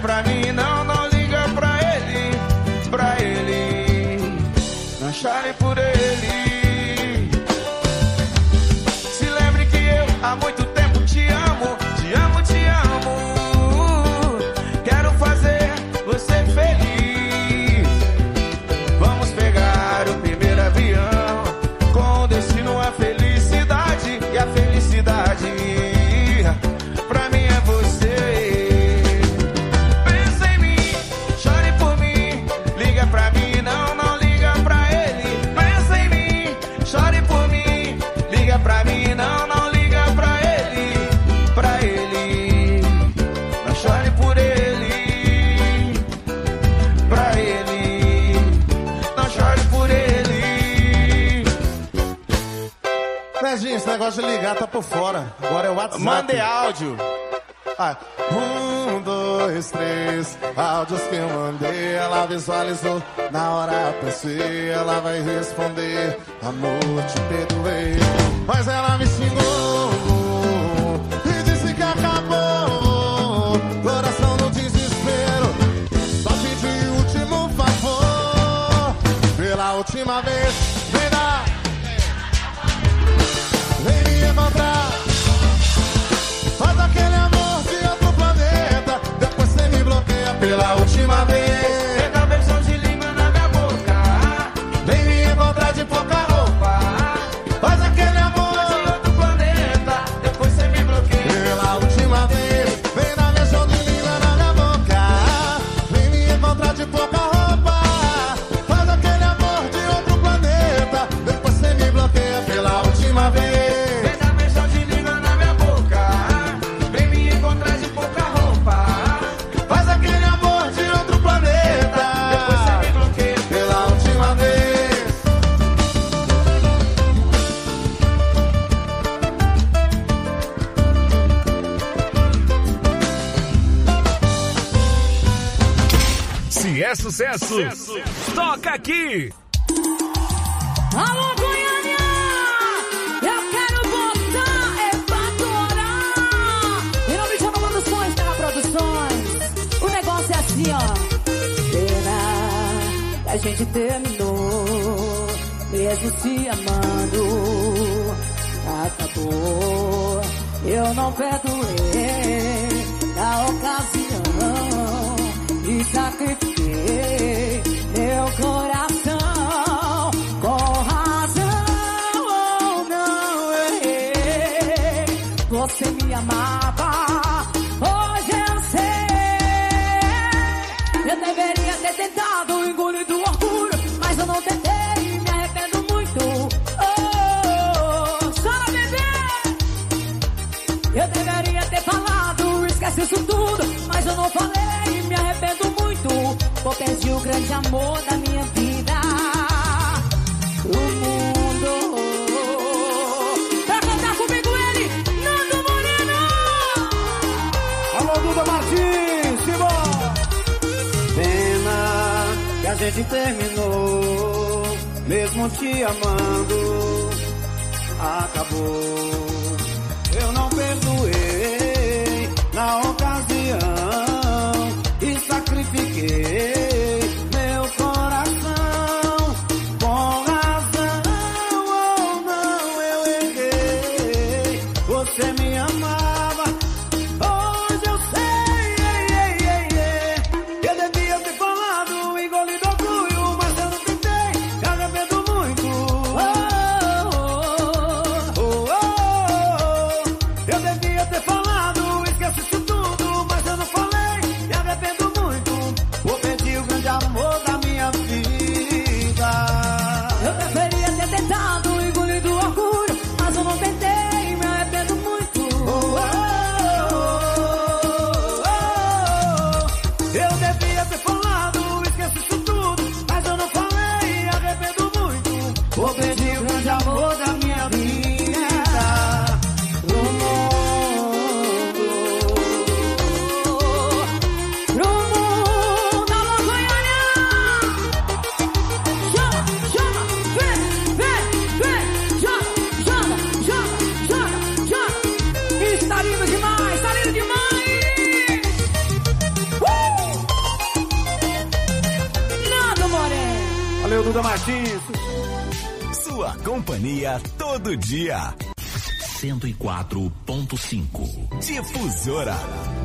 pra mim, não, não liga pra ele. Não chore por ele. Se lembre que eu há muito tempo te amo, te amo, te amo. Quero fazer você feliz. Vamos pegar o primeiro avião com destino à felicidade. E a felicidade pra mim é você. Pensa em mim, chore por mim, liga pra mim, não, não liga pra ele. Pensa em mim, chore por mim, liga pra mim, não, não liga pra ele. Não chore por ele. Pra ele, não chore por ele. Nezinho, esse negócio de ligar tá por fora. Agora é o WhatsApp. Mande áudio. 1, 2, 3, áudios que eu mandei. Ela visualizou, na hora pensei, ela vai responder. Amor, te perdoei, mas ela me xingou e disse que acabou. Coração no desespero, só pedi o último favor. Pela última vez, vem dar, vem me encontrar. Faz aquele amor de outro planeta, depois você me bloqueia pela última vez. Pega a versão de língua na minha boca, Vem me encontrar de pouca roupa. Faz aquele amor de outro planeta, depois você me bloqueia. pela última vez. Vem na versão de língua na minha boca. Vem me encontrar de pouca roupa. Faz aquele amor de outro planeta, depois você me bloqueia pela última vez. Vem na versão de língua na minha boca, vem me encontrar de pouca roupa. Faz aquele amor de outro planeta, Depois você me bloqueia. pela última vez. Se é sucesso, toca aqui. Alô, Goiânia! Eu quero botar pra torar. Em nome de Chama Produções, Terra Produções. O negócio é assim, ó. Pena que a gente terminou, mesmo se amando. Acabou, eu não perdoei na ocasião e sacrifiquei meu coração. Com razão ou não errei, você me amava, hoje eu sei. Eu deveria ter tentado engolir do orgulho, mas eu não tentei e me arrependo muito. Oh, chora, bebê. Eu deveria ter falado, esquece isso tudo, mas eu não falei e me arrependo muito. Vou perder o grande amor da minha vida. O mundo. Pra cantar comigo ele, Nando Moreno. Alô, Duda Martins, Simão. Pena que a gente terminou, mesmo te amando. Acabou, eu não perdoei na ocasião e sacrifiquei meu coração. Com razão ou não eu errei, você me amava, hoje eu sei. Eu devia ter falado, engolido orgulho, mas eu não tentei, me arrependo muito. Oh, oh, oh, oh. Duda Martins. Sua companhia todo dia. 104.5. Difusora.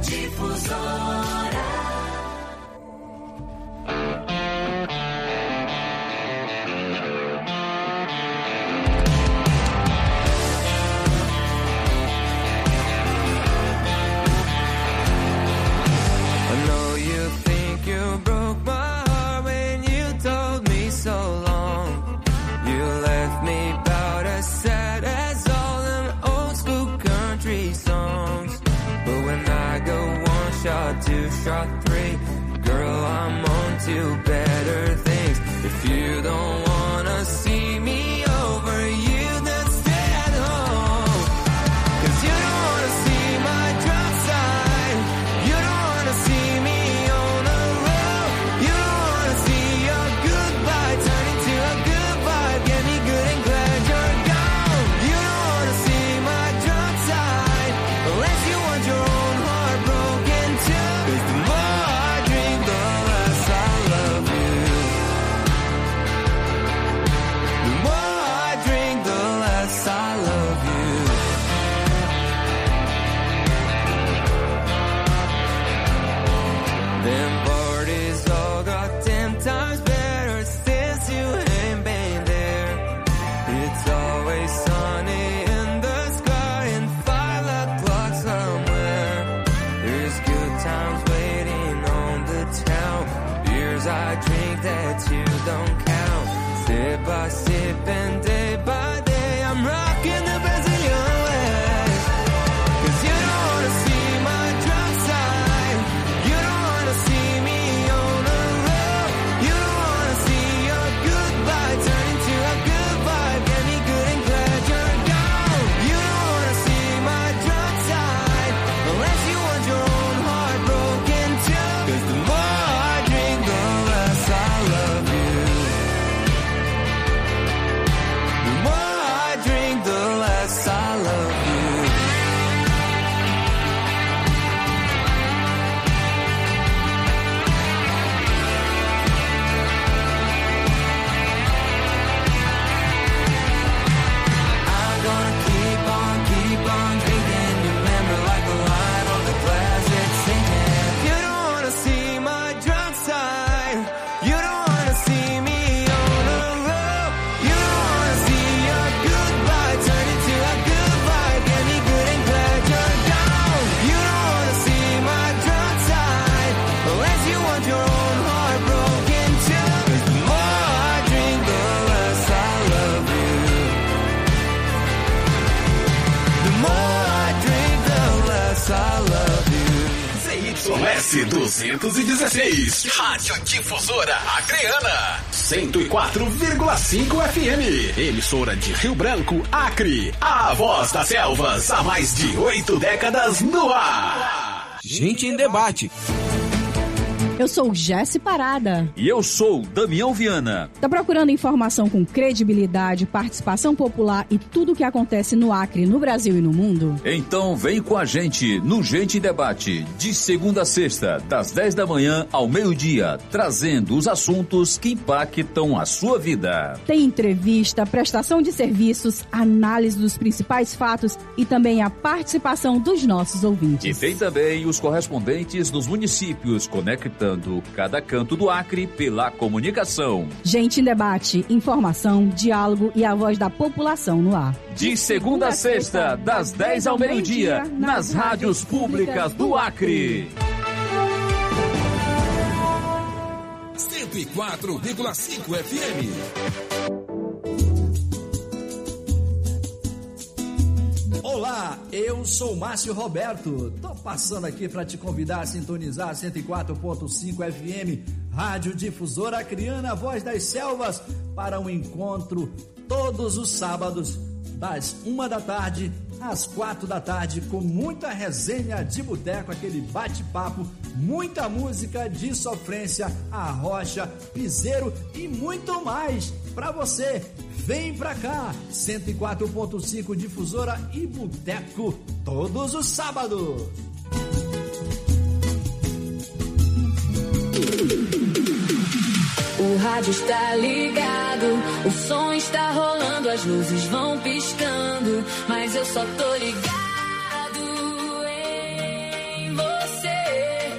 Two, shot three, girl, I'm on to better things. If you don't wanna see me over, you then stay at home. 'Cause you don't wanna see my drop side, you don't wanna see me on the road, you don't wanna see your goodbye turn into a goodbye. Get me good and glad you're gone. You don't wanna see my drop side, unless you want your own heart broken too. By sip and day by day, I'm rocking the Brazilian ways. 'Cause you don't wanna see my drop side, you don't wanna see me on the road, you don't wanna see your goodbye turn into a goodbye. Get me good and glad you're gone. You don't wanna see my drop side, unless you want your own heart broken too. 'Cause the more I drink, the less I love you. I love you. I'm gonna keep on drinking. Remember like a line on the glass, it's sinking. You don't wanna see my drunk side, you don't wanna see me on the road, you don't wanna see your goodbye turn into a goodbye. Get me good and glad you're gone. You don't wanna see my drunk side, unless you want your own heart broken too. 'Cause the more I drink, the less I love you. The more I drink, the less I love you. CYS 216, Rádio Difusora Acreana, 104,5 FM, emissora de Rio Branco, Acre, a voz das selvas, há mais de 8 décadas no ar. Gente em Debate. Eu sou Jéssica Parada. E eu sou Damião Viana. Tá procurando informação com credibilidade, participação popular e tudo o que acontece no Acre, no Brasil e no mundo? Então vem com a gente no Gente em Debate, de segunda a sexta, das 10 da manhã ao meio-dia, trazendo os assuntos que impactam a sua vida. Tem entrevista, prestação de serviços, análise dos principais fatos e também a participação dos nossos ouvintes. E tem também os correspondentes dos municípios, conectando cada canto do Acre pela comunicação. Gente em Debate, informação, diálogo e a voz da população no ar. De segunda a sexta, das 10 ao meio-dia, nas rádios públicas do Acre. 104,5 FM. Olá, eu sou Márcio Roberto. Tô passando aqui para te convidar a sintonizar 104.5 FM, Rádio Difusora Acreana, Voz das Selvas, para um encontro todos os sábados, das 1 da tarde às 4 da tarde, com muita resenha de boteco, aquele bate-papo, muita música de sofrência, arrocha, piseiro e muito mais para você. Vem pra cá, 104.5 Difusora e Boteco, todos os sábados. O rádio está ligado, o som está rolando, as luzes vão piscando, mas eu só tô ligado em você.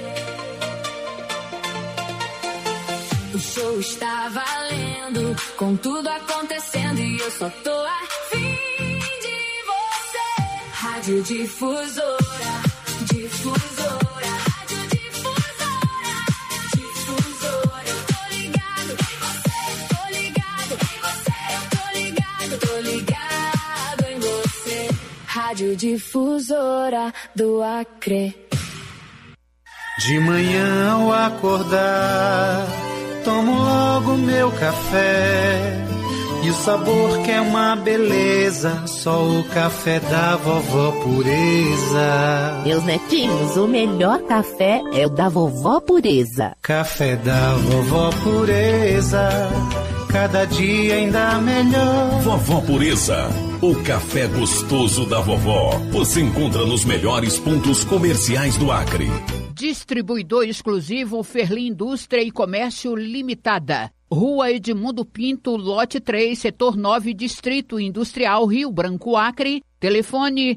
O show está valendo, com tudo acontecendo, e eu só tô afim de você. Rádio Difusora, Difusora, Rádio Difusora, Difusora. Eu tô ligado em você, tô ligado em você, eu tô ligado em você. Rádio Difusora do Acre. De manhã ao acordar, tomo logo meu café, e o sabor que é uma beleza, só o café da vovó Pureza. Meus netinhos, o melhor café é o da vovó Pureza. Café da vovó Pureza, cada dia ainda melhor. Vovó Pureza, o café gostoso da vovó. Você encontra nos melhores pontos comerciais do Acre. Distribuidor exclusivo Ferli Indústria e Comércio Limitada. Rua Edmundo Pinto, lote 3, setor 9, Distrito Industrial, Rio Branco, Acre. Telefone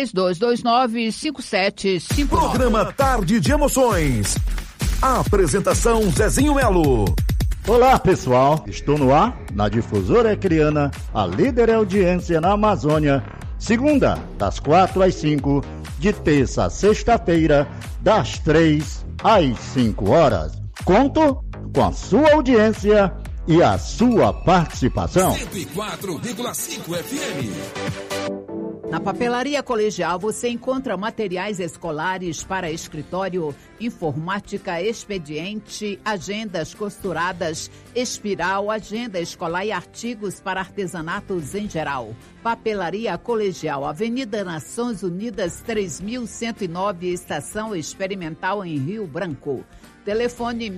3229-5759. Programa Tarde de Emoções. A apresentação Zezinho Melo. Olá, pessoal. Estou no ar, na Difusora Acreana, a líder em audiência na Amazônia. Segunda, das 4 às 5, de terça a sexta-feira, das 3 às 5 horas. Conto com a sua audiência e a sua participação. 104,5 FM. Na Papelaria Colegial você encontra materiais escolares para escritório, informática, expediente, agendas costuradas, espiral, agenda escolar e artigos para artesanatos em geral. Papelaria Colegial, Avenida Nações Unidas 3109, Estação Experimental em Rio Branco. Telefone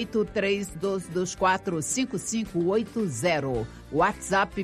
68-3224-5580. WhatsApp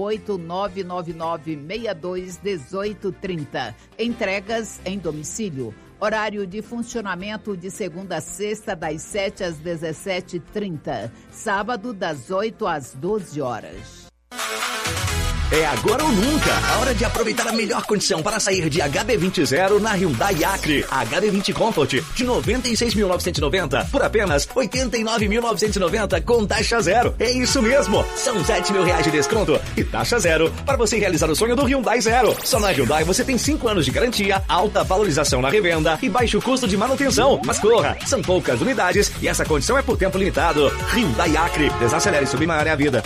68999621830. Entregas em domicílio. Horário de funcionamento de segunda a sexta, das 7 às 17h30. Sábado, das 8 às 12 horas. É agora ou nunca, a hora de aproveitar a melhor condição para sair de HB20 Zero na Hyundai Acre. HB20 Comfort de 96.990 por apenas 89.990 com taxa zero. É isso mesmo, são R$7.000 de desconto e taxa zero para você realizar o sonho do Hyundai Zero. Só na Hyundai você tem 5 anos de garantia, alta valorização na revenda e baixo custo de manutenção. Mas corra, são poucas unidades e essa condição é por tempo limitado. Hyundai Acre, desacelere e submarine a vida.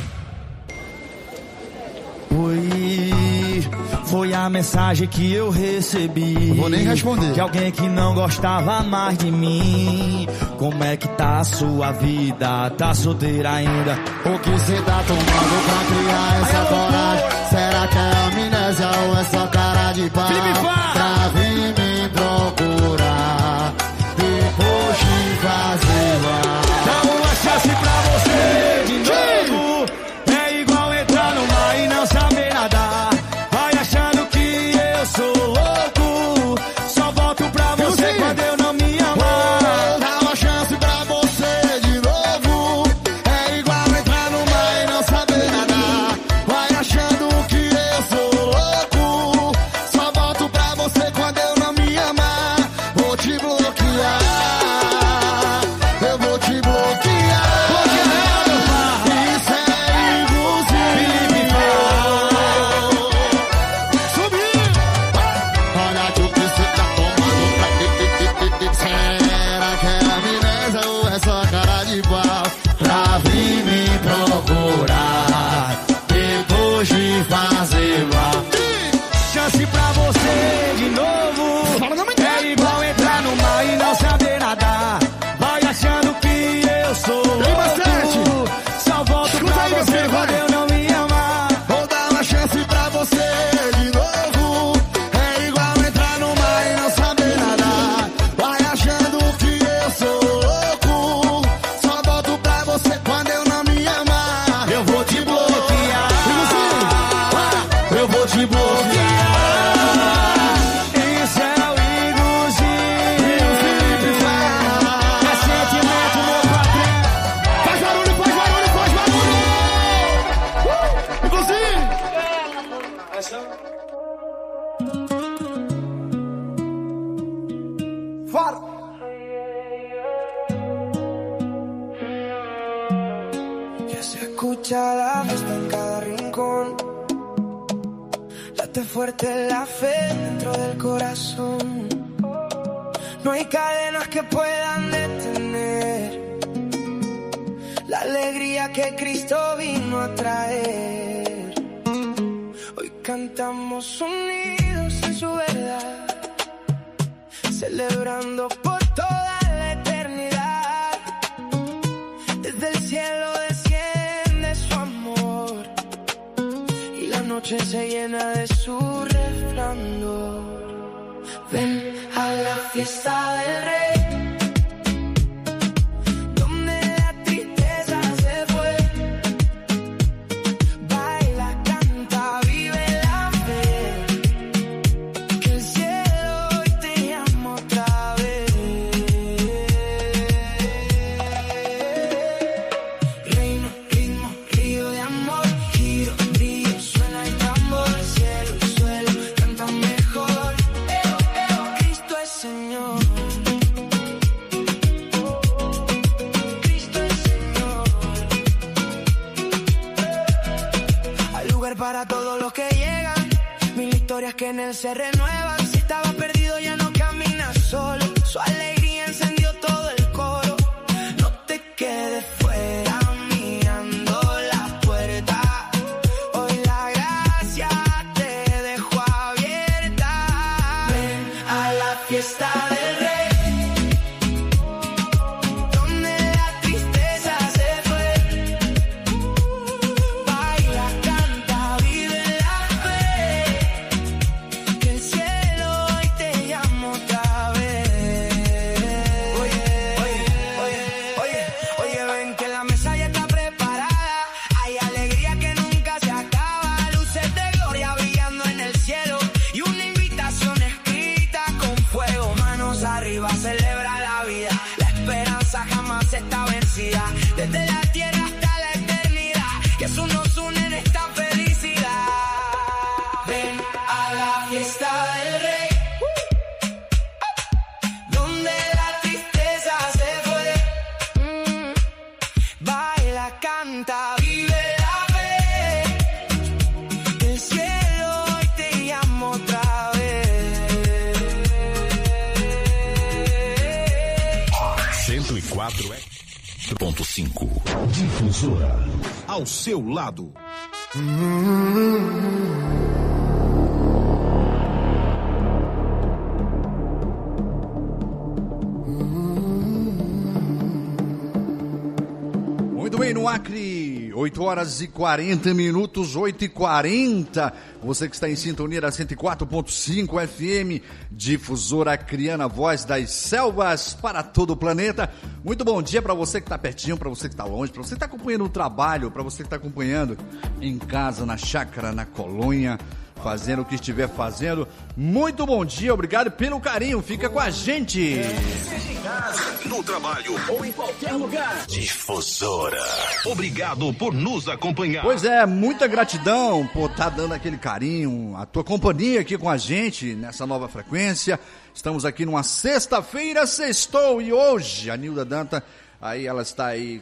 Foi a mensagem que eu recebi. Vou nem responder. De alguém que não gostava mais de mim. Como é que tá a sua vida? Tá solteira ainda? O que cê tá tomando pra criar essa coragem? Será que é amnésia ou é só cara de pau? Pra vir me procurar depois de fazer lá. Dá uma chance pra você de novo. É igual entrar no mar e não saber nadar. Sou louco, só volto pra você quando eu não me amar. Dá uma chance pra você de novo. É igual entrar no mar e não saber nadar. Vai achando que eu sou Ya se escucha la fiesta en cada rincón. Late fuerte la fe dentro del corazón. No hay cadenas que puedan detener la alegría que Cristo vino a traer. Hoy cantamos unidos en su verdad, celebrando por toda la eternidad. Desde el cielo desciende su amor y la noche se llena de su resplandor. Ven a la fiesta del Rey, donde la tristeza se fue. Baila, canta, vive la fe, que el cielo hoy te llama otra vez. Reino, ritmo, río de amor, giro, brillo, suena el tambor. Cielo, suelo, canta mejor. Señor, Cristo es Señor. Hay lugar para todos los que llegan, mil historias que en él se renuevan. Si estaba perdido ya no caminas solo, su alegría encendió todo el coro. No te quedes fuera mirando la puerta, hoy la gracia te dejó abierta. Ven a la fiesta del Rey, donde la tristeza se fue. Baila, canta, vive la fe, que el cielo hoy te llama otra vez. Oye, ven que la mesa ya está preparada. Hay alegría que nunca se acaba, luces de gloria brillando en el cielo y una invitación escrita con fuego. Manos arriba, celebra la vida, la esperanza jamás está vencida. Desde la tierra hasta la eternidad, Jesús nos une en esta felicidad. Ven a la fiesta del Rey, donde la tristeza se fue. Baila, canta, vive la fe, que el cielo hoy te llama otra vez. 104.5 Difusora ao seu lado. Muito bem, no Acre, 8 horas e 40 minutos, 8h40. Você que está em sintonia da 104.5 FM, Difusora Acreana, voz das selvas para todo o planeta. Muito bom dia para você que está pertinho, para você que está longe, para você que está acompanhando o trabalho, para você que está acompanhando em casa, na chácara, na colônia, fazendo o que estiver fazendo. Muito bom dia, obrigado pelo carinho, fica com a gente. Seja em casa, no trabalho ou em qualquer lugar. Difusora. Obrigado por nos acompanhar. Pois é, muita gratidão por estar dando aquele carinho, a tua companhia aqui com a gente nessa nova frequência. Estamos aqui numa sexta-feira, sextou, e hoje a Nilda Danta, aí ela está aí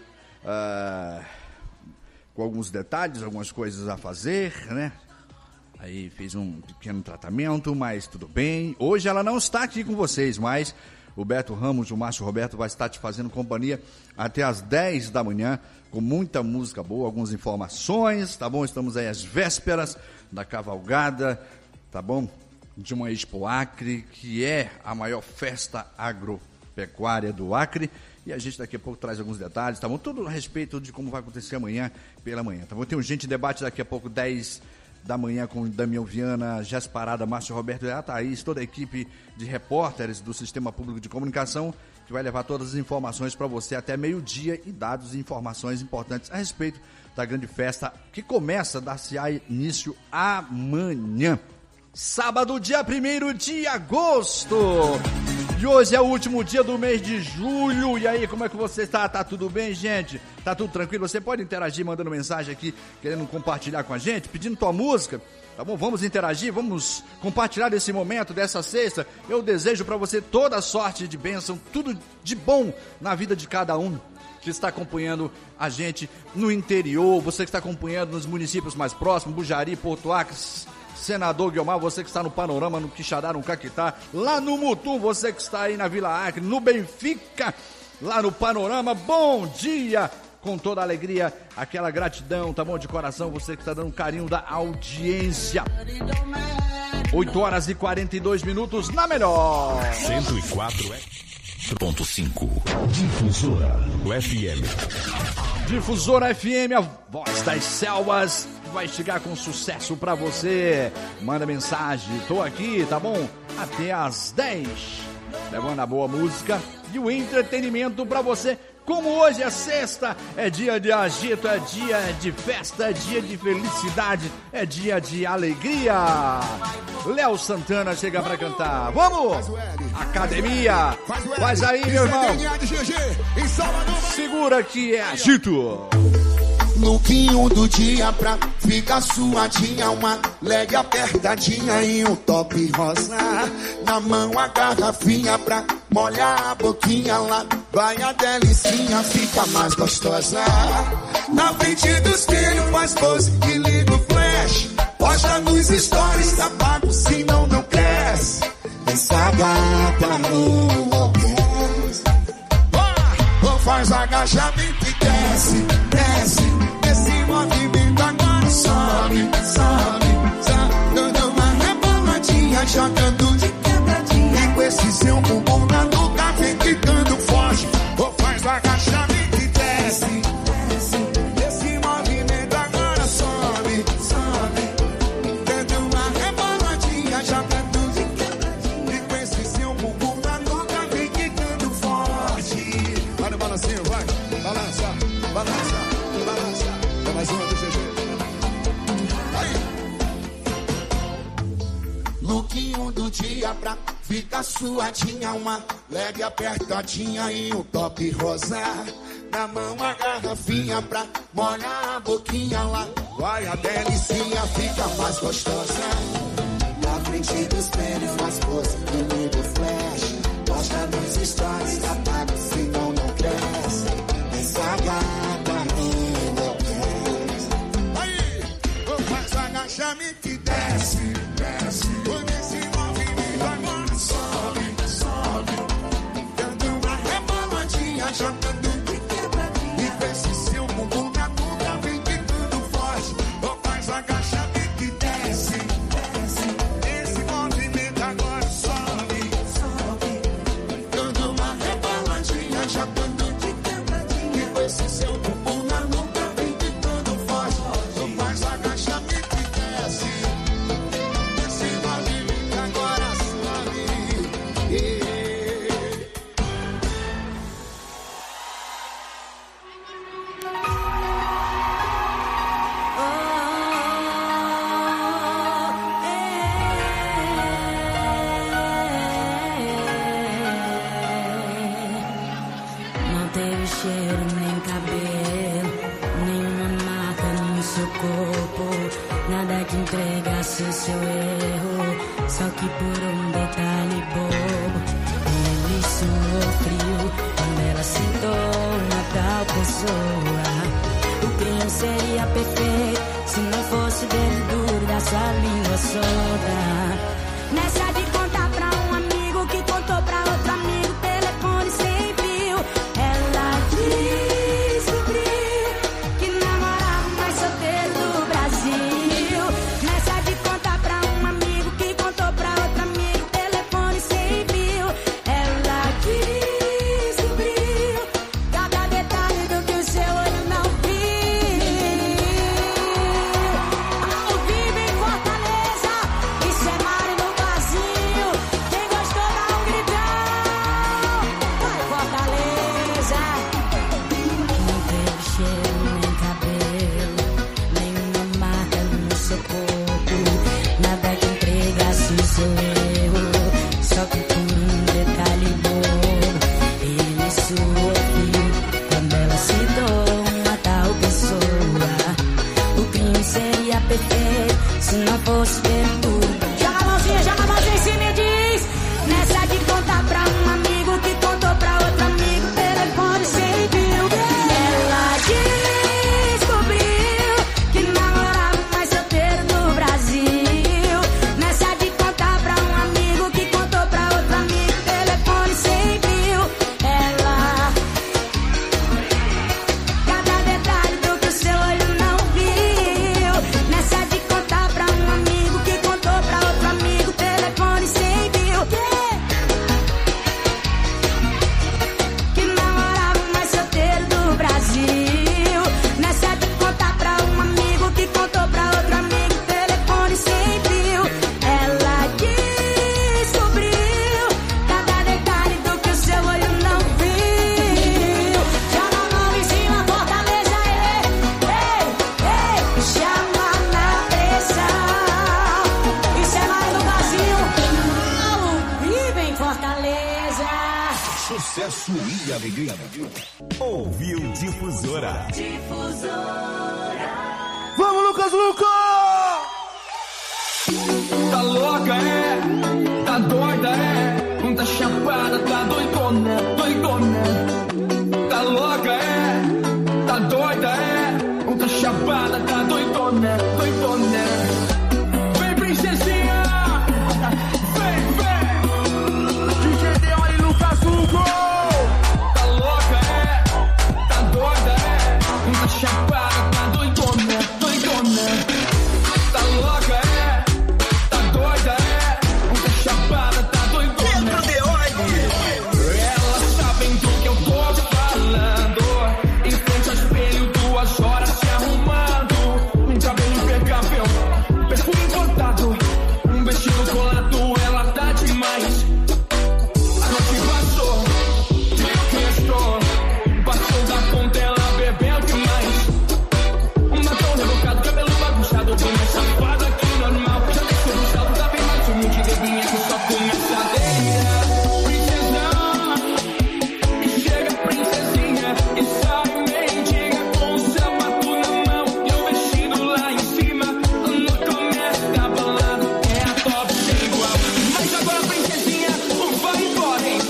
com alguns detalhes, algumas coisas a fazer, né? Aí fez um pequeno tratamento, mas tudo bem. Hoje ela não está aqui com vocês, mas o Beto Ramos, o Márcio Roberto vai estar te fazendo companhia até as 10 da manhã, com muita música boa, algumas informações, tá bom? Estamos aí às vésperas da cavalgada, tá bom? De uma Expo Acre, que é a maior festa agropecuária do Acre. E a gente daqui a pouco traz alguns detalhes, tá bom? Tudo a respeito de como vai acontecer amanhã pela manhã, tá bom? Tem um Gente Debate daqui a pouco, 10 da manhã, com Damião Viana, Jéssica Parada, Márcio Roberto e a Thaís, toda a equipe de repórteres do Sistema Público de Comunicação, que vai levar todas as informações para você até meio-dia e dados e informações importantes a respeito da grande festa que começa a dar-se início amanhã, sábado, dia 1º de agosto. E E hoje é o último dia do mês de julho. E aí, como é que você está? Tá tudo bem, gente? Tá tudo tranquilo? Você pode interagir mandando mensagem aqui, querendo compartilhar com a gente, pedindo tua música, tá bom? Vamos interagir, vamos compartilhar desse momento, dessa sexta. Eu desejo para você toda a sorte de bênção, tudo de bom na vida de cada um que está acompanhando a gente no interior, você que está acompanhando nos municípios mais próximos, Bujari, Porto Acres, Senador Guiomar, você que está no Panorama, no Quixadá, no Caquetá, lá no Mutum, você que está aí na Vila Acre, no Benfica, lá no Panorama, bom dia! Com toda a alegria, aquela gratidão, tá bom, de coração, você que está dando carinho da audiência. 8 horas e 42 minutos na melhor. 104.5 Difusora FM. Difusora FM, a voz das selvas, vai chegar com sucesso pra você. Manda mensagem, tô aqui, tá bom? Até às 10. Levando a boa música e o entretenimento pra você. Como hoje é sexta, é dia de agito, é dia de festa, é dia de felicidade, é dia de alegria. Léo Santana chega pra cantar. Vamos! Academia! Faz aí, meu irmão! Segura que é agito! Lookinho do dia pra ficar suadinha, uma leg apertadinha e um top rosa. Na mão a garrafinha pra molhar a boquinha, lá vai a delicinha, fica mais gostosa. Na frente do espelho faz pose e liga o flash, posta nos stories, tá pago, senão não cresce. Essa gata enlouquece. Ou faz agachamento e desce, desce. Esse movimento agora sobe, sobe, sobe. Dando uma reboladinha, jogando de quebradinha. E com esse seu bumbum na nuca vem ficando forte. Ou faz agachamento e desce, desce. Esse movimento agora sobe, sobe. Dando uma reboladinha, jogando de quebradinha. E com esse seu bumbum na nuca vem ficando forte. Vai no balancinho, vai. Balança, balança. Mais uma do GG. Aí. Lookinho do dia pra ficar suadinha, uma leg apertadinha e um top rosa. Na mão a garrafinha pra molhar a boquinha, lá vai a delicinha, fica mais gostosa. Na frente dos pênis, faz pose e liga o flash, posta nos stories, apaga, senão não cresce. Essa gata chame que desce, desce. Quando esse movimento agora sobe, sobe. Dando uma reboladinha, jogando de quebradinha. E com esse seu bumbum na nuca vem ficando forte. Ou faz agachamento e desce, desce. Esse movimento agora sobe, sobe. Dando uma reboladinha, jogando de quebradinha. E com esse seu bumbum na nuca vem ficando forte. Ou faz agachamento. Não teve cheiro nem cabelo, nenhuma marca no seu corpo, nada que entregasse seu erro, só que por um detalhe bobo. Ele sofreu quando ela citou uma tal pessoa. O crime seria perfeito se não fosse dele duro da sua língua solta. Nessa de contar pra um amigo que contou pra outro amigo, telefone sem fio. Ela descobriu que namorava o mais solteiro do Brasil. Nessa de contar pra um amigo que contou pra outro amigo, telefone sem fio. Ela descobriu cada detalhe do que o seu olho não viu. Ao vivo em Fortaleza, isso é Mário no Vazio. Quem gostou dá um gritão. Vai Fortaleza. Não teve cheiro nem cabelo, nenhuma marca no seu corpo, nada que entregasse o seu erro, só que por um detalhe sucesso e alegria. Ouviu Difusora. Vamos, Lucas Luco! Tá louca, é? Tá doida, é? Não tá chapada, tá doidona, doidona. Tá louca, é? Tá doida, é? Não tá chapada, tá doidona, doidona. Vem, princesinha! Vem, vem! DJ Deon e Lucas Hugo! Tá louca, é? Tá doida, é? Não tá chapada, tá doidona, doidona. Tá louca, é? Tá doida, é? Não tá chapada, tá doidona. Pedro Deon! Elas sabem do que eu tô falando. Em frente ao espelho, 2 horas se arrumando. Cabelo impecável, perfume importado, vestido colado, ela tá demais. A noite passou, meio que estou. Passou da conta, ela bebeu demais. Batom rebocado, cabelo bagunçado, bem mais safada que normal. Já desceu no salto, tá bem mais humilde, bebinha que só começa a deirar. Princesão, e chega princesinha, e sai mendiga com o sapato na mão e o vestido lá em cima. No começo da balada é a top sem igual. Mas agora princesinha, vai embora, hein?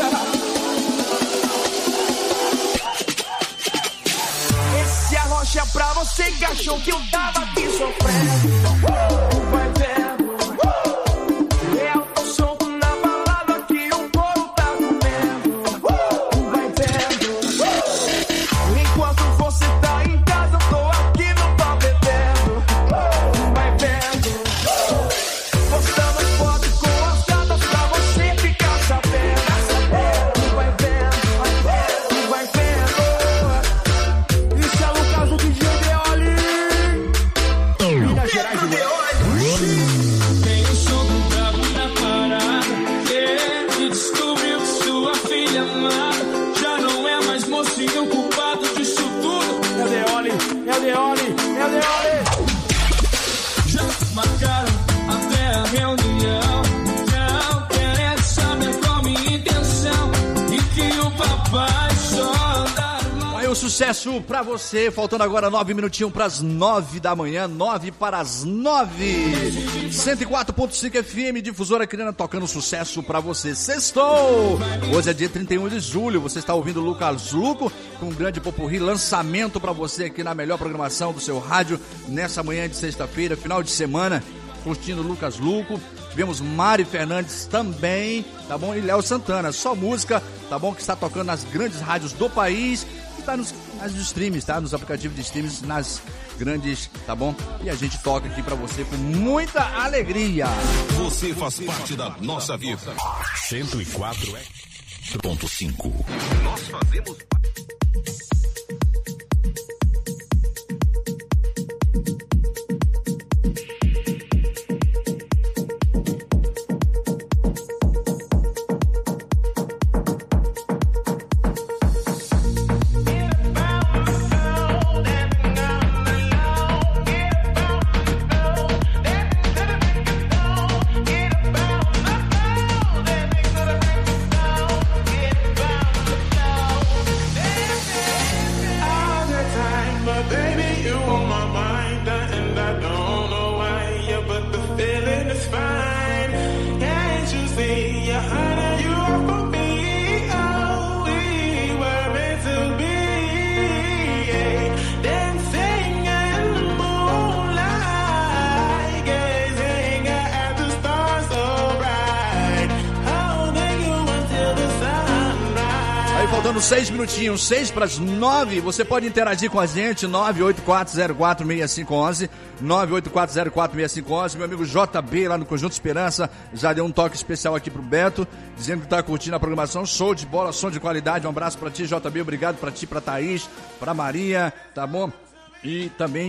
Esse arrocha é pra você que achou que eu tava aqui sofrendo. Vai vendo. Eu tô solto na balada que o couro tá comendo. Vai vendo. Enquanto você tá em casa, eu tô aqui, não tô bebendo. Vai vendo. Postando foto com as gatas pra você ficar sabendo. Vai vendo. Vai vendo. Isso é Lucas, o DJ Deoli. Minas Gerais de Tem um soco brabo na parada. Ele descobriu que sua filha amada já não é mais mocinho culpado disso tudo. É o Deoli, é o Deoli, é o Deoli. Já marcaram até a reunião. Não querem saber qual minha intenção. E que o papai só dá. Aí o sucesso pra você, faltando agora 9 minutinhos pras 9 da manhã, 9 para as 9. 104.5 FM, Difusora Criana, tocando sucesso pra você. Sextou! Hoje é dia 31 de julho, você está ouvindo o Lucas Luco, com um grande popurrí, lançamento pra você aqui na melhor programação do seu rádio, nessa manhã de sexta-feira, final de semana, curtindo Lucas Luco. Tivemos Mari Fernandes também, tá bom? E Léo Santana, só música, tá bom? Que está tocando nas grandes rádios do país. Tá nas streams, tá? Nos aplicativos de streams, nas grandes, tá bom? E a gente toca aqui pra você com muita alegria. Você faz parte da nossa vida. 104.5. Nós fazemos. Faltando 6 minutinhos, 6 para as 9. Você pode interagir com a gente, 984046511, 984046511. Meu amigo JB lá no Conjunto Esperança já deu um toque especial aqui pro Beto, dizendo que tá curtindo a programação. Show de bola, som de qualidade. Um abraço para ti, JB. Obrigado para ti, para Thaís, para Maria, tá bom? E também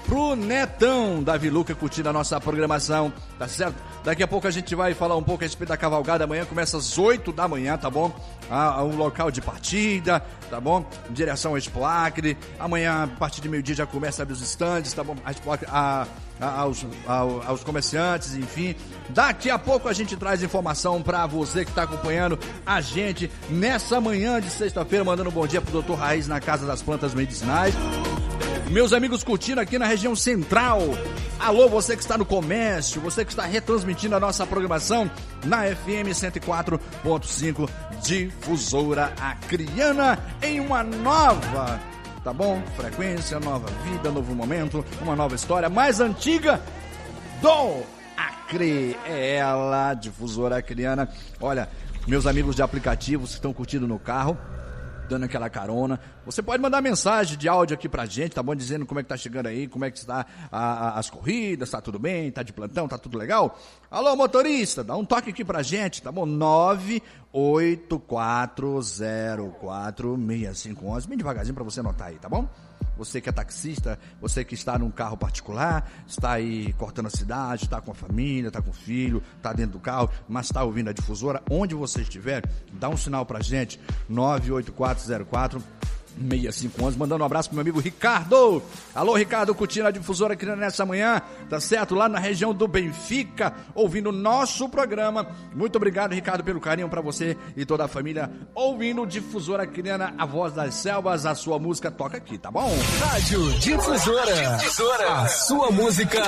pro Netão da Viluca curtindo a nossa programação, tá certo? Daqui a pouco a gente vai falar um pouco a respeito da cavalgada. Amanhã começa às 8 da manhã, tá bom? Um local de partida, tá bom? Em direção ao Expo Acre. Amanhã, a partir de meio-dia, já começa a abrir os estandes, tá bom? A Expo Acre, aos comerciantes, enfim. Daqui a pouco a gente traz informação pra você que tá acompanhando a gente nessa manhã de sexta-feira, mandando um bom dia pro Dr. Raiz na Casa das Plantas Medicinais. Meus amigos curtindo aqui na região central. Alô, você que está no comércio, você que está retransmitindo a nossa programação na FM 104.5 Difusora Acreana em uma nova, tá bom? Frequência, nova vida, novo momento, uma nova história mais antiga do Acre. É ela, Difusora Acreana. Olha, meus amigos de aplicativos que estão curtindo no carro, dando aquela carona, você pode mandar mensagem de áudio aqui pra gente, tá bom? Dizendo como é que tá chegando aí, como é que está as corridas, tá tudo bem, tá de plantão, tá tudo legal? Alô, motorista, dá um toque aqui pra gente, tá bom? 984046511, bem devagarzinho pra você anotar aí, tá bom? Você que é taxista, você que está num carro particular, está aí cortando a cidade, está com a família, está com o filho, está dentro do carro, mas está ouvindo a Difusora, onde você estiver, dá um sinal pra gente, 98404-6511, mandando um abraço pro meu amigo Ricardo. Alô, Ricardo, curtindo a Difusora aqui nessa manhã, tá certo? Lá na região do Benfica, ouvindo o nosso programa. Muito obrigado, Ricardo, pelo carinho pra você e toda a família, ouvindo Difusora Criana, a voz das selvas, a sua música toca aqui, tá bom? Rádio Difusora, a sua música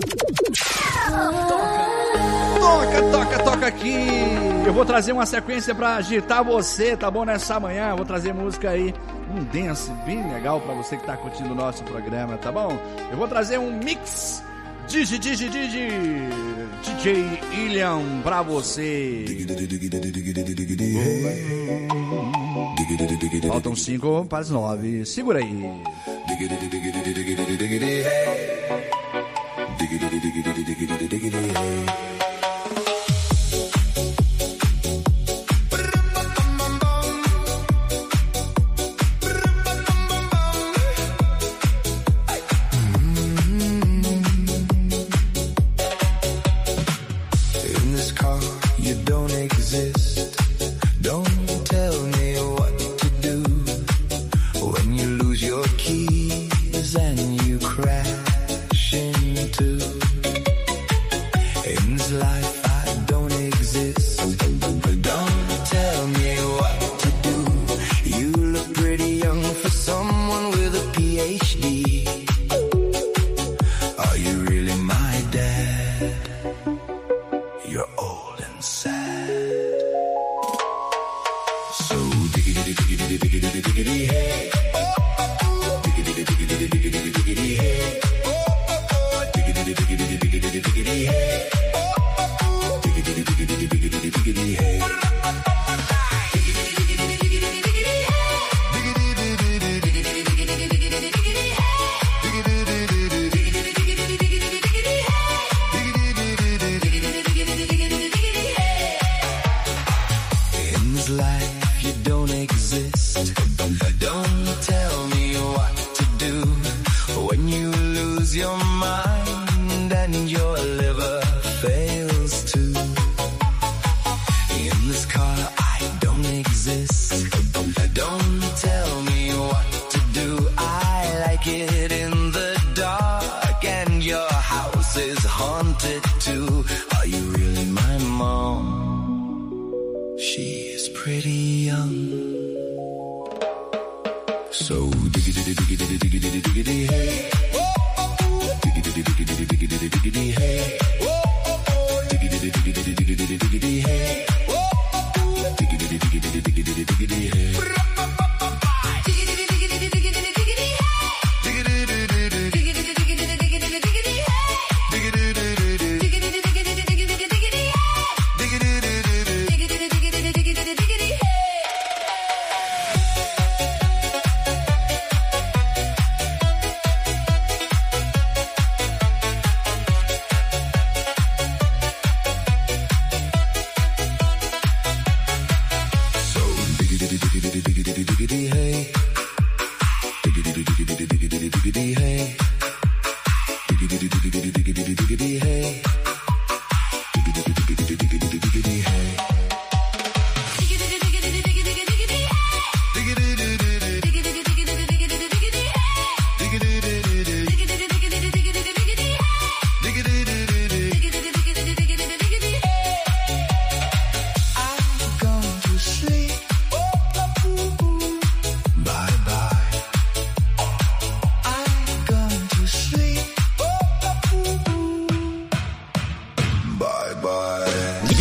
toca aqui. Eu vou trazer uma sequência pra agitar você, tá bom? Nessa manhã, eu vou trazer música aí, um dance bem legal pra você que tá curtindo o nosso programa, tá bom? Eu vou trazer um mix DJ Ilian pra você. Faltam 5 para as 9. Segura aí.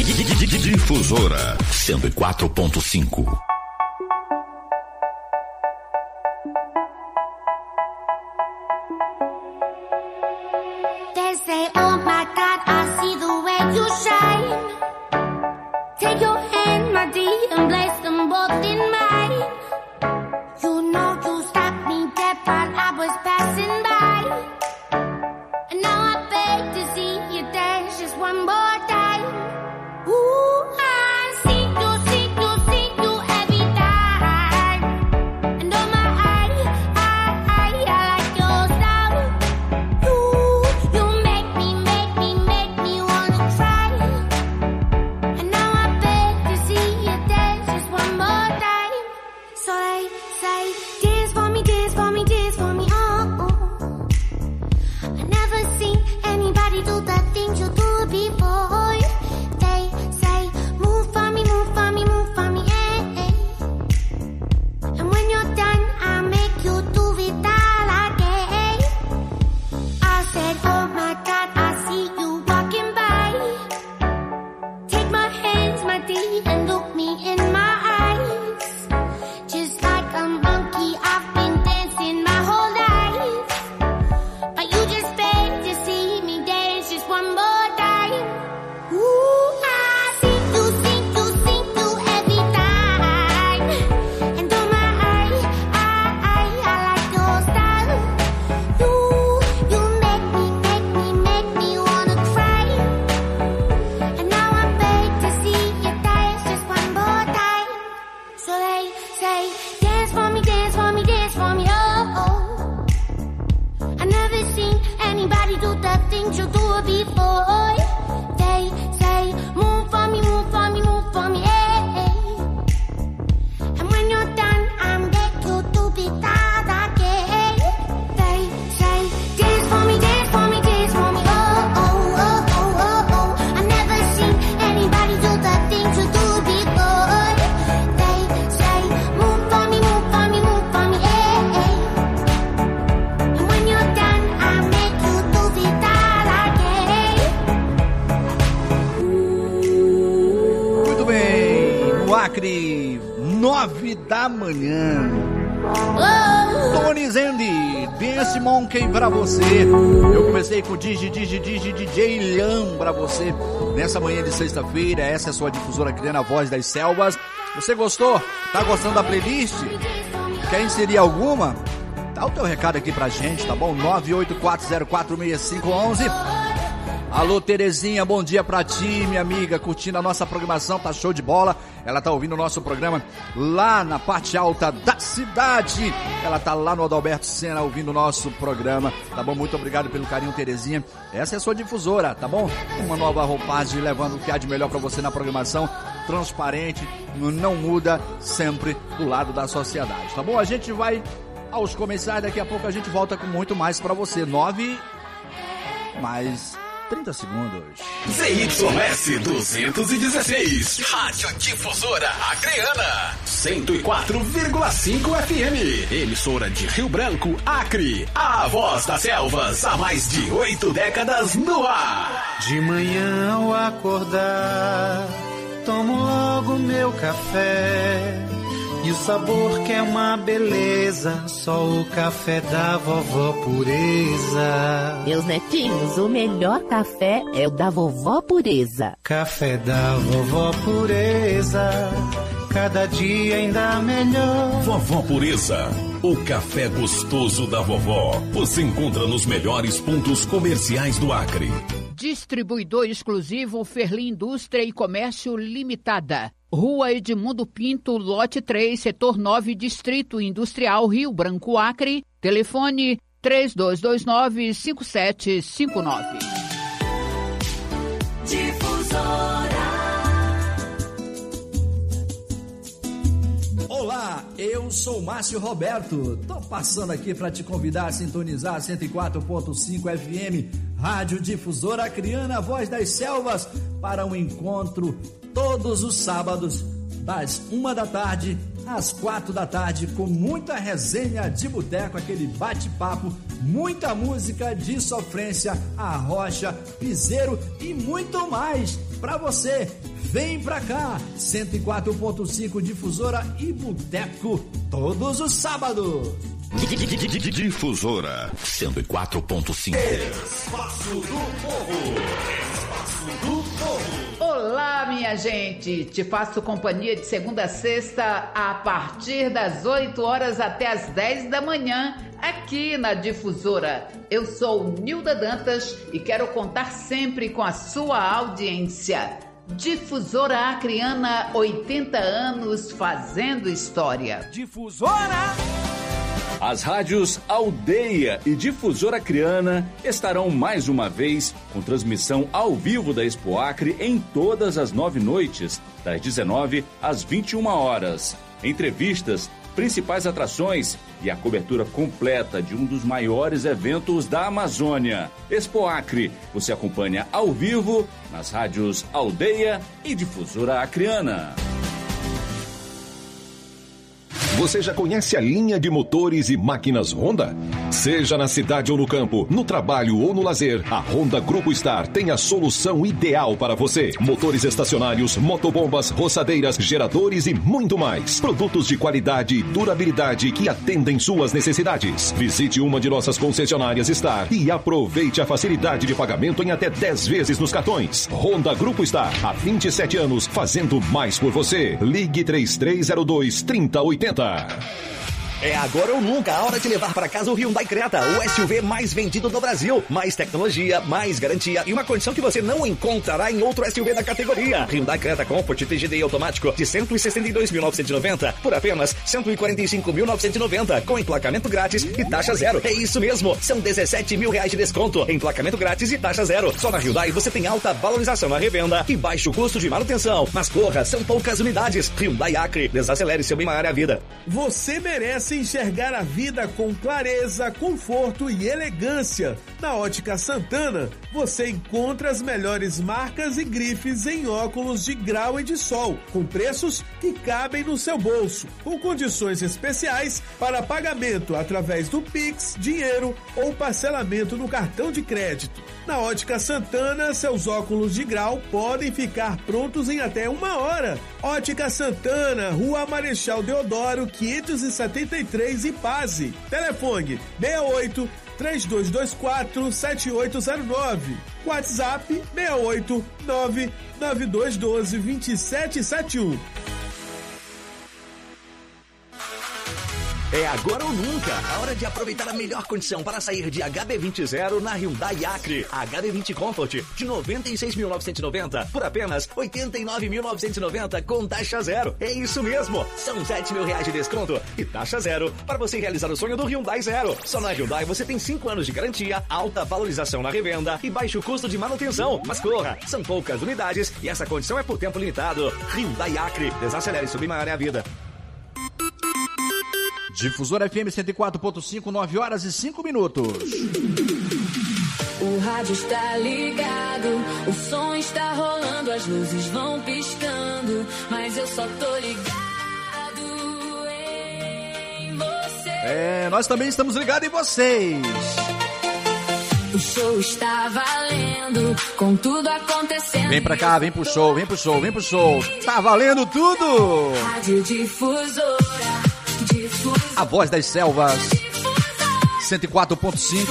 Difusora 104.5. They say, oh my God, I see the way you shine. Take your hand, my dear, and place them both in mine. You know you stopped me dead while I was passing by. And now I beg to see you dance just one more time. Ooh, I see you every time. And oh my, I like your style. You make me wanna try. And now I beg to see you dance just one more time. So they say, dance for me, dance for me, dance for me, oh. I never seen anybody do the things you do before. They say, move for me, move for me, move for me, eh. And when you're done, I'll make you do it all again. I said, oh my God, I see you walking by. Take my hands, my dear, and look me in my eyes. Just like a monkey, I've been dancing my whole life. But you just beg to see me dance just one more time. Ooh, I see you every time. And oh my, I like your style. You make me wanna cry. And now I beg to see you dance just one more time. So they say, dance for me, dance for me, dance for me, oh. I never seen anybody do the things you do before. They say, move for me, move for me, move for me, eh. And when you're done, I'm back to do it all again. They say, dance for me, dance for me, dance for me, oh. I never seen anybody do the things you do before. They say, move for me, move for me, move for me, eh. And when you're done, I'll make you do it all again. Muito bem, no Acre, 9 da manhã. Tony Zendi, Dance Monkey pra você. Eu comecei com DJ Lham pra você nessa manhã de sexta-feira. Essa é a sua difusora Acreana, a voz das selvas. Você gostou? Tá gostando da playlist? Quer inserir alguma? Dá o teu recado aqui pra gente, tá bom? 984046511. Alô, Terezinha, bom dia pra ti, minha amiga, curtindo a nossa programação, tá show de bola. Ela tá ouvindo o nosso programa lá na parte alta da cidade. Ela tá lá no Adalberto Senna ouvindo o nosso programa, tá bom? Muito obrigado pelo carinho, Terezinha. Essa é a sua difusora, tá bom? Uma nova roupagem levando o que há de melhor pra você na programação, transparente, não muda, sempre do lado da sociedade, tá bom? A gente vai aos comerciais, daqui a pouco a gente volta com muito mais pra você. 9 mais 30 segundos. ZYS 216, Rádio Difusora Acreana, 104,5 FM, emissora de Rio Branco, Acre, a voz das selvas, há mais de 8 décadas no ar. De manhã ao acordar, tomo logo meu café. E o sabor que é uma beleza, só o café da vovó Pureza. Meus netinhos, o melhor café é o da vovó Pureza. Café da vovó Pureza, cada dia ainda melhor. Vovó Pureza, o café gostoso da vovó. Você encontra nos melhores pontos comerciais do Acre. Distribuidor exclusivo Ferli Indústria e Comércio Limitada. Rua Edmundo Pinto, lote 3, setor 9, Distrito Industrial, Rio Branco, Acre. Telefone 3229-5759. Difusora. Olá, eu sou Márcio Roberto. Tô passando aqui para te convidar a sintonizar 104.5 FM, Rádio Difusora Acreana, a voz das selvas, para um encontro todos os sábados, das 1 da tarde às 4 da tarde, com muita resenha de boteco, aquele bate-papo, muita música de sofrência, arrocha, piseiro e muito mais. pra você. Vem pra cá, 104.5 Difusora e Boteco, todos os sábados. Difusora 104.5. Espaço do Povo. Espaço do Povo. Olá, minha gente! Te faço companhia de segunda a sexta a partir das 8 horas até as 10 da manhã aqui na Difusora. Eu sou Nilda Dantas e quero contar sempre com a sua audiência. Difusora Acreana, 80 anos fazendo história. Difusora! As rádios Aldeia e Difusora Acreana estarão mais uma vez com transmissão ao vivo da Expo Acre em todas as 9 noites, das 19 às 21 horas. Entrevistas, principais atrações e a cobertura completa de um dos maiores eventos da Amazônia. Expo Acre, você acompanha ao vivo nas rádios Aldeia e Difusora Acreana. Você já conhece a linha de motores e máquinas Honda? Seja na cidade ou no campo, no trabalho ou no lazer, a Honda Grupo Star tem a solução ideal para você. Motores estacionários, motobombas, roçadeiras, geradores e muito mais. Produtos de qualidade e durabilidade que atendem suas necessidades. Visite uma de nossas concessionárias Star e aproveite a facilidade de pagamento em até 10 vezes nos cartões. Honda Grupo Star, há 27 anos, fazendo mais por você. Ligue 3302-3080. É agora ou nunca a hora de levar para casa o Hyundai Creta, o SUV mais vendido do Brasil. Mais tecnologia, mais garantia e uma condição que você não encontrará em outro SUV da categoria. Hyundai Creta Comfort TGDI automático de 162.990 por apenas 145.990 com emplacamento grátis e taxa zero. É isso mesmo, são 17 mil reais de desconto, emplacamento grátis e taxa zero. Só na Hyundai você tem alta valorização na revenda e baixo custo de manutenção. Mas corra, são poucas unidades. Hyundai Acre, desacelere seu bem-maior a vida. Você merece enxergar a vida com clareza, conforto e elegância. Na Ótica Santana, você encontra as melhores marcas e grifes em óculos de grau e de sol, com preços que cabem no seu bolso, com condições especiais para pagamento através do Pix, dinheiro ou parcelamento no cartão de crédito. Na Ótica Santana, seus óculos de grau podem ficar prontos em até 1 hora. Ótica Santana, Rua Marechal Deodoro, 573, Ipase. Telefone 68-3224-7809. WhatsApp 689-9212-2771. É agora ou nunca, a hora de aproveitar a melhor condição para sair de HB20 na Hyundai Acre. A HB20 Comfort de 96.990 por apenas 89.990 com taxa zero. É isso mesmo, são 7 mil reais de desconto e taxa zero para você realizar o sonho do Hyundai Zero. Só na Hyundai você tem 5 anos de garantia, alta valorização na revenda e baixo custo de manutenção. Mas corra, são poucas unidades e essa condição é por tempo limitado. Hyundai Acre, desacelere sua maior é a vida. Difusora FM 104.5, 9 horas e 5 minutos. O rádio está ligado, o som está rolando, as luzes vão piscando, mas eu só tô ligado em você. Nós também estamos ligados em vocês. O show está valendo, com tudo acontecendo. Vem pra cá, vem pro show, vem pro show, vem pro show. Tá valendo tudo! Rádio Difusora. A voz das selvas 104.5.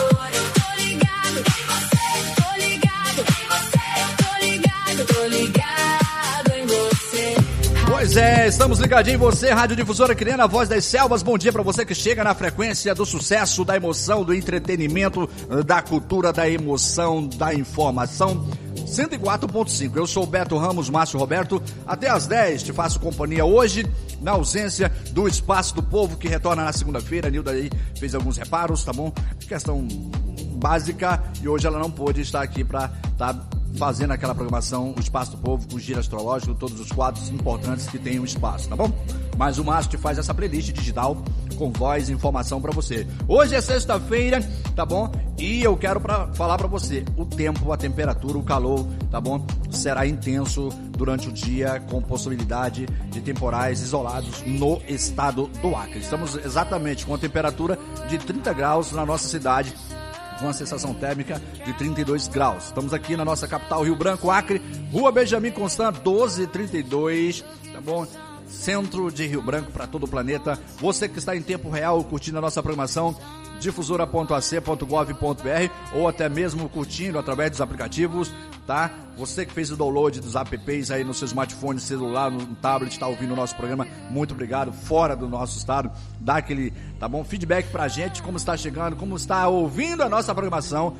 Pois é, estamos ligadinhos em você, Rádio Difusora Acreana, a voz das selvas. Bom dia pra você que chega na frequência do sucesso, da emoção, do entretenimento, da cultura, da emoção, da informação. 104.5. Eu sou o Beto Ramos, Márcio Roberto. Até às 10 te faço companhia hoje, na ausência do Espaço do Povo, que retorna na segunda-feira. A Nilda aí fez alguns reparos, tá bom? Questão básica, e hoje ela não pôde estar aqui pra fazendo aquela programação, o Espaço do Povo, com o giro astrológico, todos os quadros importantes que tem um espaço, tá bom? Mas o Márcio te faz essa playlist digital com voz e informação pra você. Hoje é sexta-feira, tá bom? E eu quero falar pra você, o tempo, a temperatura, o calor, tá bom? Será intenso durante o dia, com possibilidade de temporais isolados no estado do Acre. Estamos exatamente com a temperatura de 30 graus na nossa cidade com a sensação térmica de 32 graus. Estamos aqui na nossa capital, Rio Branco, Acre, Rua Benjamin Constant, 1232, tá bom? Centro de Rio Branco para todo o planeta. Você que está em tempo real curtindo a nossa programação, difusora.ac.gov.br ou até mesmo curtindo através dos aplicativos, tá? Você que fez o download dos apps aí no seu smartphone, celular, no tablet, está ouvindo o nosso programa, muito obrigado. Fora do nosso estado, dá aquele, tá bom? Feedback pra gente, como está chegando, como está ouvindo a nossa programação,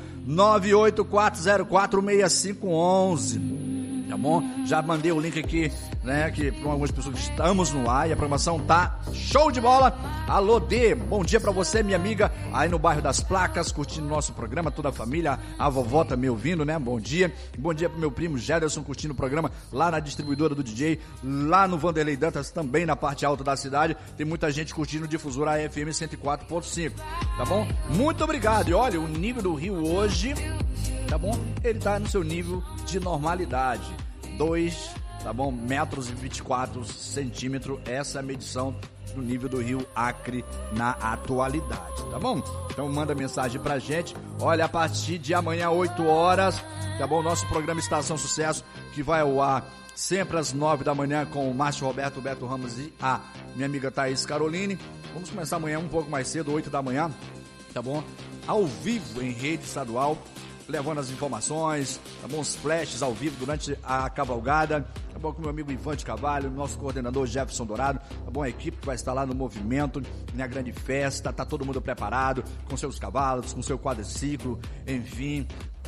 984046511. Tá bom? Já mandei o link aqui, né, que para algumas pessoas que estamos no ar e a programação tá show de bola. Alô, Dê, bom dia pra você, minha amiga, aí no bairro das Placas, curtindo o nosso programa, toda a família, a vovó tá me ouvindo, né? Bom dia pro meu primo Gerson, curtindo o programa lá na distribuidora do DJ, lá no Vanderlei Dantas, também na parte alta da cidade, tem muita gente curtindo o Difusora FM 104.5, tá bom? Muito obrigado, e olha, o nível do rio hoje, tá bom? Ele tá no seu nível de normalidade, 2, tá bom? Metros e 24 centímetros, essa é a medição do nível do rio Acre na atualidade, tá bom? Então manda mensagem pra gente, olha, a partir de amanhã, 8 horas, tá bom? Nosso programa Estação Sucesso, que vai ao ar sempre às 9 da manhã com o Márcio Roberto, Beto Ramos e a minha amiga Thaís Caroline. Vamos começar amanhã um pouco mais cedo, 8 da manhã, tá bom? Ao vivo em rede estadual, levando as informações, tá bom? Os flashes ao vivo durante a cavalgada, tá bom? Com meu amigo Ivan de Carvalho, nosso coordenador Jefferson Dourado, tá bom? A equipe que vai estar lá no movimento, na grande festa, tá todo mundo preparado, com seus cavalos, com seu quadriciclo, enfim,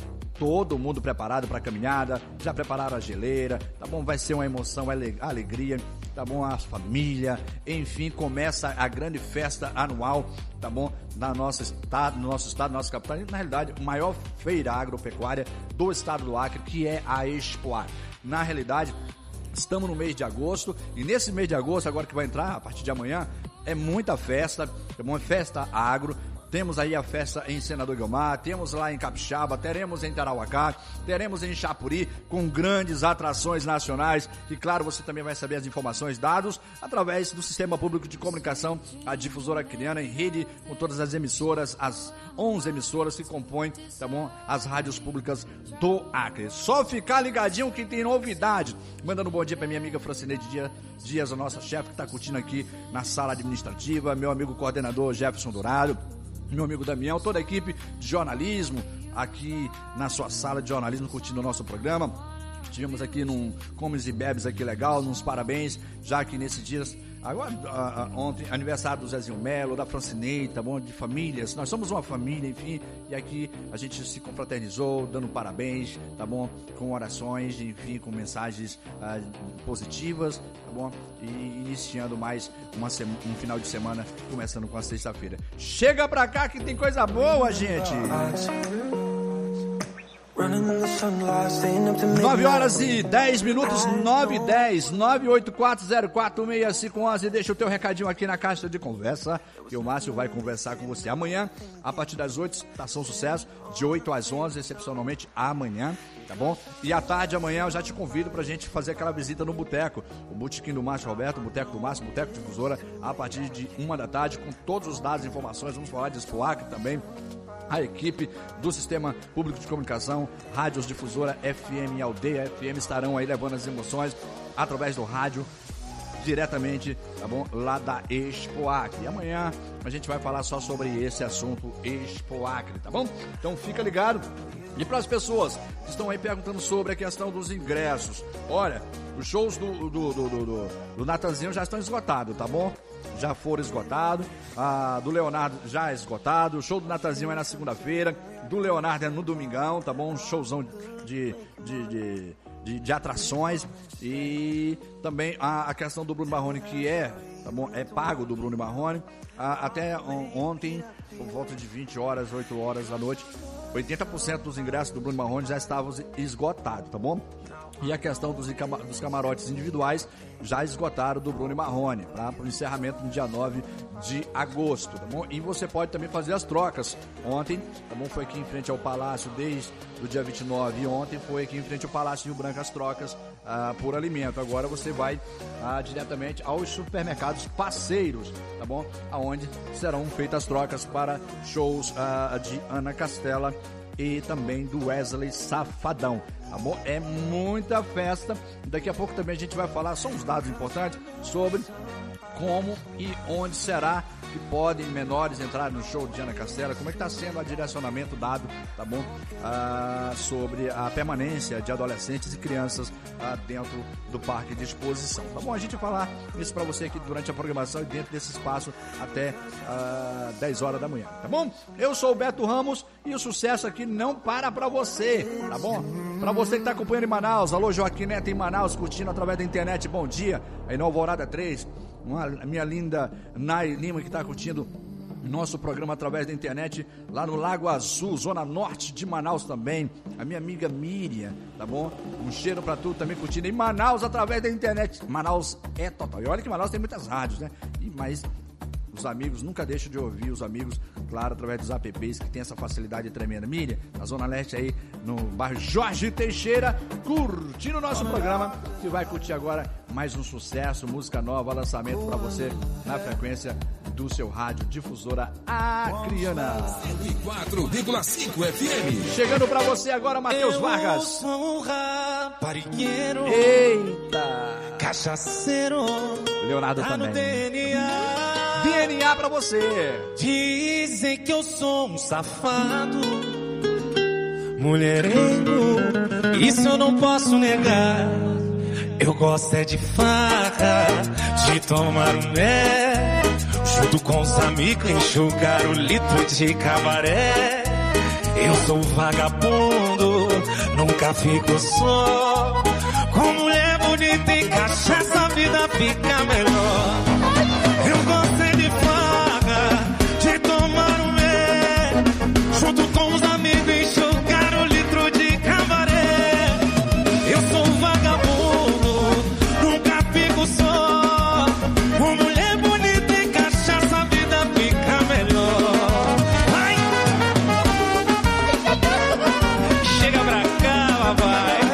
todo mundo preparado para a caminhada, já prepararam a geleira, tá bom? Vai ser uma emoção, alegria, tá bom? A família, enfim, começa a grande festa anual, tá bom? No nosso estado, nossa capital, na realidade, a maior feira agropecuária do estado do Acre, que é a Expo Acre. Na realidade, estamos no mês de agosto, e nesse mês de agosto, agora que vai entrar, a partir de amanhã, é muita festa, tá bom? Festa agro. Temos aí a festa em Senador Guilmar, temos lá em Capixaba, teremos em Tarauacá, teremos em Chapuri, com grandes atrações nacionais. E claro, você também vai saber as informações dadas através do Sistema Público de Comunicação, a Difusora Acreana, em rede com todas as emissoras, as 11 emissoras que compõem, tá bom, as rádios públicas do Acre. Só ficar ligadinho que tem novidade. Mandando um bom dia pra minha amiga Francineide Dias, a nossa chefe que tá curtindo aqui na sala administrativa, meu amigo coordenador Jefferson Dourado, meu amigo Damião, toda a equipe de jornalismo aqui na sua sala de jornalismo curtindo o nosso programa. Estivemos aqui num Comes e Bebes aqui legal, nos parabéns, já que nesses dias, agora, ontem, aniversário do Zezinho Melo, da Francineide, tá bom? De famílias, nós somos uma família, enfim, e aqui a gente se confraternizou, dando parabéns, tá bom? Com orações, enfim, com mensagens positivas, tá bom? E iniciando mais um final de semana, começando com a sexta-feira. Chega pra cá que tem coisa boa, gente! 9 horas e 10 minutos, 9h10, 984046511. Deixa o teu recadinho aqui na caixa de conversa, que o Márcio vai conversar com você amanhã, a partir das 8, Estação Sucesso, de 8 às 11, excepcionalmente amanhã, tá bom? E à tarde, amanhã, eu já te convido pra gente fazer aquela visita no boteco, o botequim do Márcio Roberto, o boteco do Márcio, Boteco Difusora, a partir de 1 da tarde, com todos os dados e informações. Vamos falar de Expo Acre também. A equipe do Sistema Público de Comunicação, Rádios Difusora FM e Aldeia FM estarão aí levando as emoções através do rádio diretamente, tá bom? Lá da Expo Acre. E amanhã a gente vai falar só sobre esse assunto, Expo Acre, tá bom? Então fica ligado. E para as pessoas que estão aí perguntando sobre a questão dos ingressos, olha, os shows do Natanzinho já estão esgotados, tá bom? Já foram esgotados, do Leonardo já é esgotado, o show do Natanzinho é na segunda-feira, do Leonardo é no domingão, tá bom? Um showzão de atrações. E também a questão do Bruno Marrone, que tá bom? É pago do Bruno Marrone, até ontem, por volta de 20 horas, 8 horas da noite, 80% dos ingressos do Bruno Marrone já estavam esgotados, tá bom? E a questão dos camarotes individuais já esgotaram do Bruno Marrone, para o encerramento no dia 9 de agosto, tá bom? E você pode também fazer as trocas. Ontem, tá bom? Foi aqui em frente ao Palácio, desde o dia 29, e ontem foi aqui em frente ao Palácio Rio Branco as trocas por alimento. Agora você vai diretamente aos supermercados parceiros, tá bom? Aonde serão feitas trocas para shows de Ana Castela e também do Wesley Safadão, tá bom? É muita festa. Daqui a pouco também a gente vai falar, são os dados importantes sobre como e onde será que podem menores entrar no show de Ana Castela, como é que está sendo o direcionamento dado, tá bom? Sobre a permanência de adolescentes e crianças dentro do parque de exposição, tá bom? A gente vai falar isso para você aqui durante a programação e dentro desse espaço até 10 horas da manhã, tá bom? Eu sou o Beto Ramos e o sucesso aqui não para você, tá bom? Para você que está acompanhando em Manaus, alô Joaquim Neto em Manaus, curtindo através da internet, bom dia, aí no Alvorada 3, a minha linda Nai Lima que está curtindo nosso programa através da internet lá no Lago Azul, zona norte de Manaus também, a minha amiga Miriam, tá bom? Um cheiro pra tu também curtindo em Manaus através da internet. Manaus é total, e olha que Manaus tem muitas rádios, né? Mas os amigos nunca deixam de ouvir os amigos, claro, através dos apps que tem essa facilidade tremenda. Miriam, na Zona Leste aí, no bairro Jorge Teixeira, curtindo o nosso programa, que vai curtir agora mais um sucesso, música nova, lançamento pra você na frequência do seu rádio Difusora Acreana. 104,5 FM. Chegando pra você agora, Matheus Vargas. Eu sou um raparigueiro. Eita! Cachaceiro. Leonardo tá também. No DNA pra você. Dizem que eu sou um safado, mulherengo, isso eu não posso negar. Eu gosto é de farra, de tomar um mé, junto com os amigos enxugar o litro de cabaré. Eu sou vagabundo, nunca fico só, com mulher bonita e cachaça a vida fica melhor. Eu gosto é de farra, de tomar um mé, junto com os amigos enxugar o litro de cabaré. Eu sou vagabundo, nunca fico só, com mulher bonita e cachaça a vida fica melhor. Ai. Chega pra cá, papai.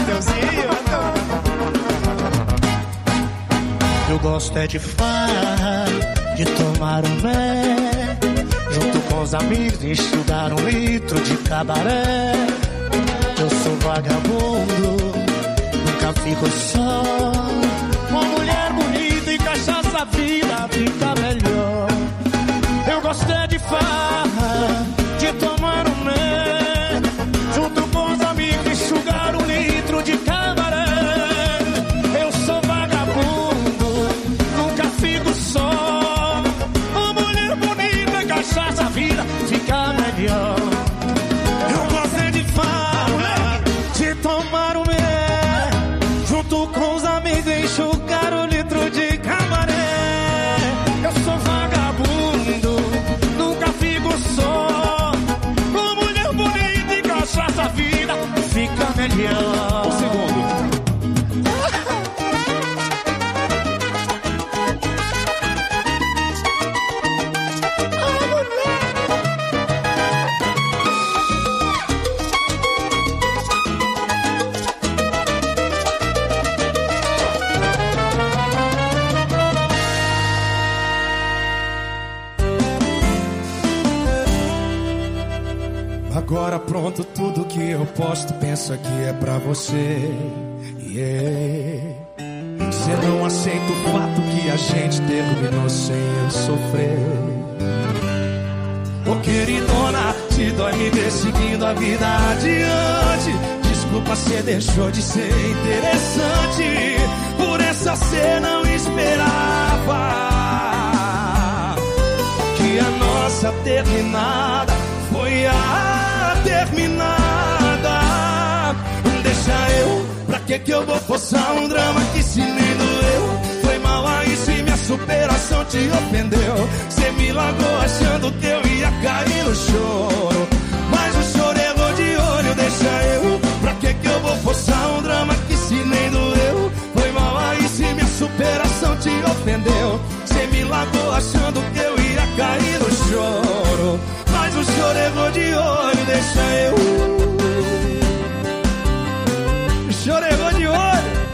Eu gosto é de farra, de tomar um mé, junto com os amigos enxugar um litro de cabaré. Eu sou vagabundo, nunca fico só, com mulher bonita e cachaça a vida fica melhor. Eu gosto é de farra, de tomar um mé, junto com os amigos enxugar um litro de cabaré. Eu sou vagabundo, nunca fico só, uma mulher bonita e cachaça a vida fica melhor. Eu gosto é de farra, de tomar um mé, junto com os amigos enxugar o litro de cabaré. Eu sou vagabundo, nunca fico só, uma mulher bonita e cachaça a vida fica melhor. Um segundo. Agora pronto, tudo que eu posto, pensa que é pra você. Yeah. Você não aceita o fato que a gente terminou sem eu sofrer. Ô queridona, te dói me ver seguindo a vida adiante. Desculpa, cê deixou de ser interessante, por essa cê não esperava que a nossa terminada foi a terminada. Deixa eu, pra que eu vou forçar um drama que se nem doeu? Foi mal aí se minha superação te ofendeu. Cê me largou achando que eu ia cair no choro, mas o choro errou de olho. Deixa eu, pra que eu vou forçar um drama que se nem doeu? Foi mal aí se minha superação te ofendeu. Cê me largou achando que eu ia cair no choro, mas o choro errou de olho. Deixa eu, o choro errou de olho.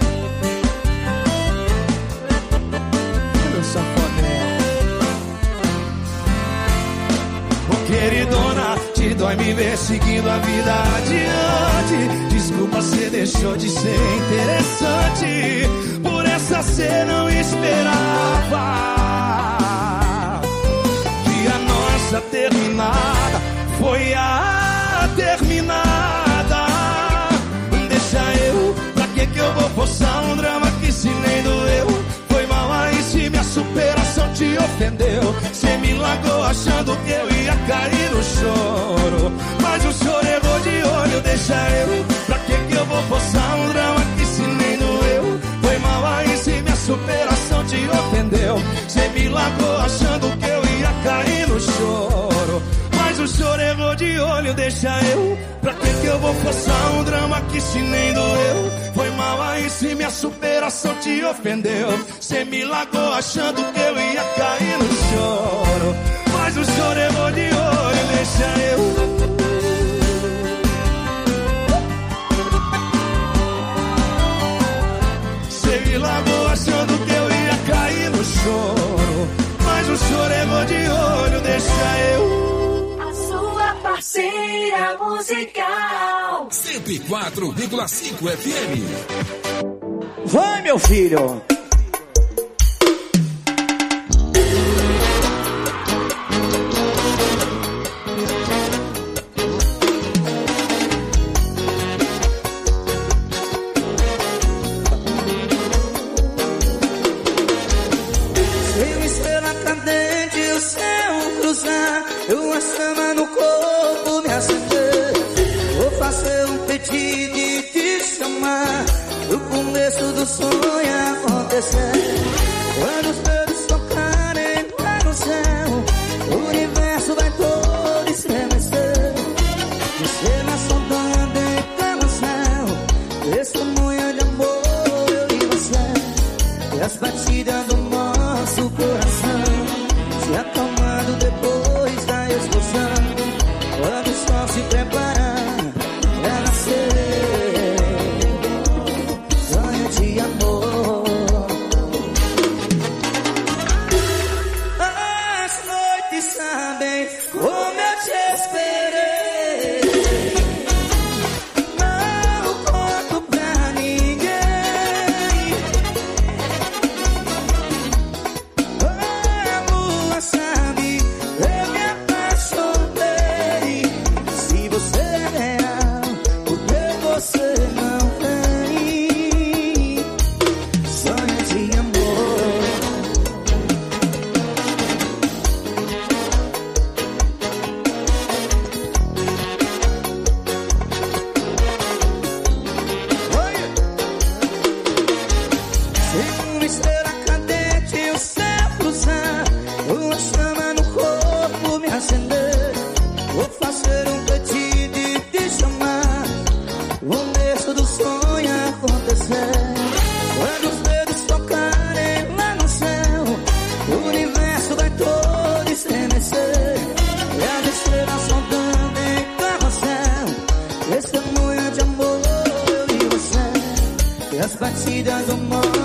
vai me ver seguindo a vida adiante. Desculpa, você deixou de ser interessante. Por essa cê não esperava que a nossa terminada foi a terminada. Deixa eu, pra que eu vou forçar um drama que se nem doeu? Foi mal aí se minha superação te ofendeu. Cê me largou achando que eu ia cair no choro, mas o choro errou de olho. Deixa eu, pra que eu vou forçar um drama que se nem doeu? Foi mal aí se minha superação te ofendeu. Cê me largou achando que eu ia cair no choro, mas o choro errou de olho. Deixa eu, pra que eu vou forçar um drama que se nem doeu? Foi mal aí se minha superação te ofendeu. Cê me largou achando que eu ia cair no choro, mas o choro errou de olho. Deixa eu. Cê me largou achando que eu ia cair no choro, mas o choro errou de olho. Deixa eu. A sua parceira musical 104,5 FM. Vai, meu filho. Seu estrela cadente, o céu cruzar, uma chama no corpo me acender. Vou fazer um pedido e te chamar, o começo do sonho acontecer. Quando os dedos tocarem lá no céu, o universo vai todo estremecer. Você na saudade deita no céu, testemunha de amor, eu e você. E as batidas do nosso coração se acalmando depois da explosão. Quando o sol se prepara pra nascer, sonho de amor. As noites sabem como eu te esperei. Não conto pra ninguém. A lua sabe, eu me apaixonei. Se você é real, por que você não tem? Sonho de amor. Sem uma estrela cadente, o céu cruzar, uma chama no corpo me acender. Vou fazer um pedido e te chamar, o começo do sonho acontecer. Quando os dedos tocarem lá no céu, o universo vai todo estremecer. E as estrelas sondando em carrossel, testemunha de amor, eu e você. E as batidas do mundo